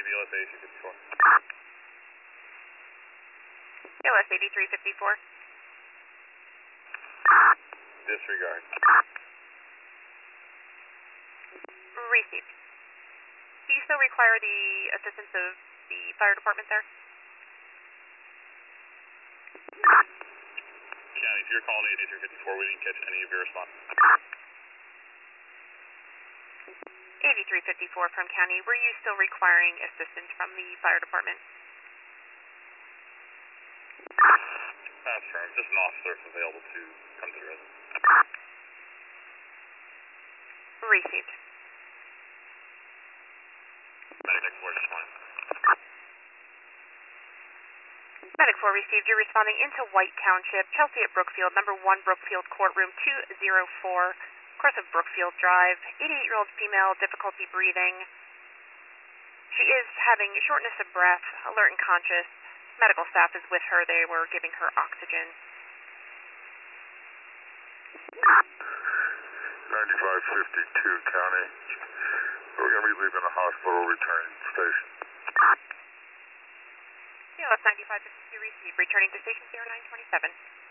BLS 8354. BLS 8354. Disregard. Received. Do you still require the assistance of the fire department there? County, if you're calling 8354, we didn't catch any of your response. 8354 from County, were you still requiring assistance from the fire department? That's firm. Just an officer if available to come to the residence. Received. Medic 4 just fine. Medic 4 received. You're responding into White Township, Chelsea at Brookfield, number 1 Brookfield, courtroom 204, course of Brookfield Drive. 88-year-old female, difficulty breathing. She is having shortness of breath, alert and conscious. Medical staff is with her. They were giving her oxygen. 9552 County. We're going to be leaving the hospital, returning to station. BLS 9552 received, returning to station 0927.